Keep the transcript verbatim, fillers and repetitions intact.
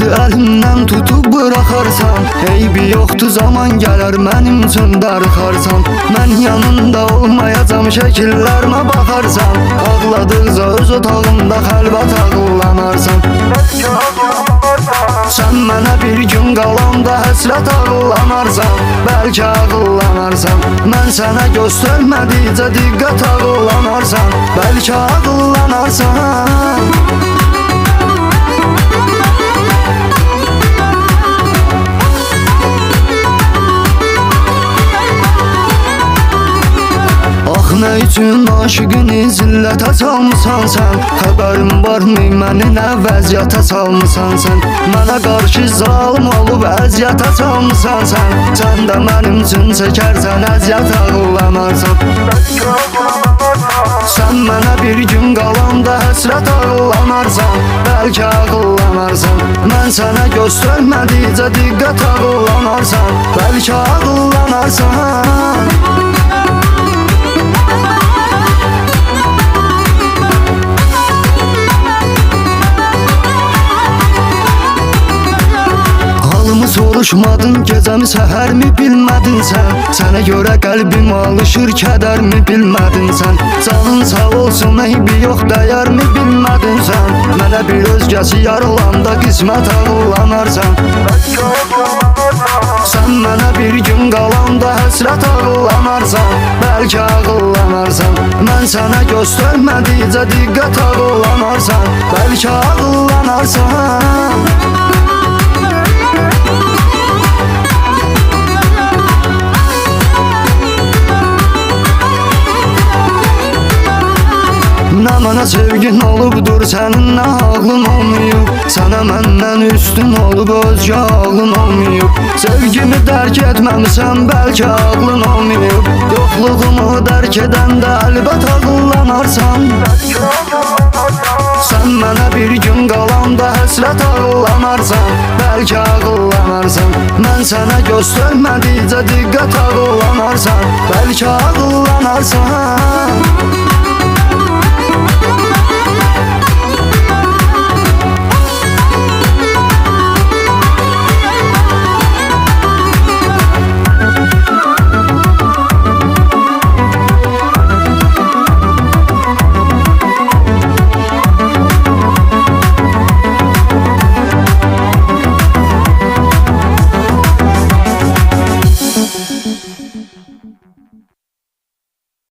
Bizi əlimdən tutub bıraxarsan, eybi yoxdur, zaman gələr mənim üçün darıxarsan. Mən yanında olmayacam, şəkillərimə baxarsan, ağladıqca öz otağında xəlvət ağıllanarsan. Sən mənə bir gün qalanda həsrət ağıllanarsan, bəlkə ağıllanarsan. Mən sənə göstərmədikcə diqqət ağıllanarsan, bəlkə ağıllanarsan. Nə üçün aşıqını zillətə salmısan sən? Xəbərin varmı məni nə vəziyyətə salmısan sən? Mənə qarşı zalım olub əziyyətə salmısan sən? Sən də mənim üçün çəkərsən əziyyət ağıllanarsan. Sən mənə bir gün qalanda həsrət ağıllanarsan, bəlkə ağıllanarsan. Mən sənə göstərmədikcə diqqət ağıllanarsan, bəlkə ağıllanarsan. Soruşmadın gecəmi, səhərmi bilmədin sən? Sənə görə qəlbim alışır, kədərmi bilmədin sən? Canın sağ olsun, eybi yox, dəyərmi bilmədin sən? Mənə bir özgəsi yarılanda qismət ağıllanarsan. Sən mənə bir gün qalanda həsrət ağıllanarsan, bəlkə ağıllanarsan. Mən sənə göstərmədikcə diqqət ağıllanarsan, bəlkə ağıllanarsan. Nə mənə sevgin olubdur, sənin nə ağlın olmayıb. Sənə məndən üstün olub, özgə ağlın olmayıb. Sevgimi dərk etməmisən, bəlkə ağlın olmayıb. Yoxluğumu dərk edəndə əlbət ağıllanarsan. Sən mənə bir gün qalanda həsrət ağıllanarsan, bəlkə ağıllanarsan. Mən sənə göstərmədikcə diqqət ağıllanarsan, bəlkə ağıllanarsan.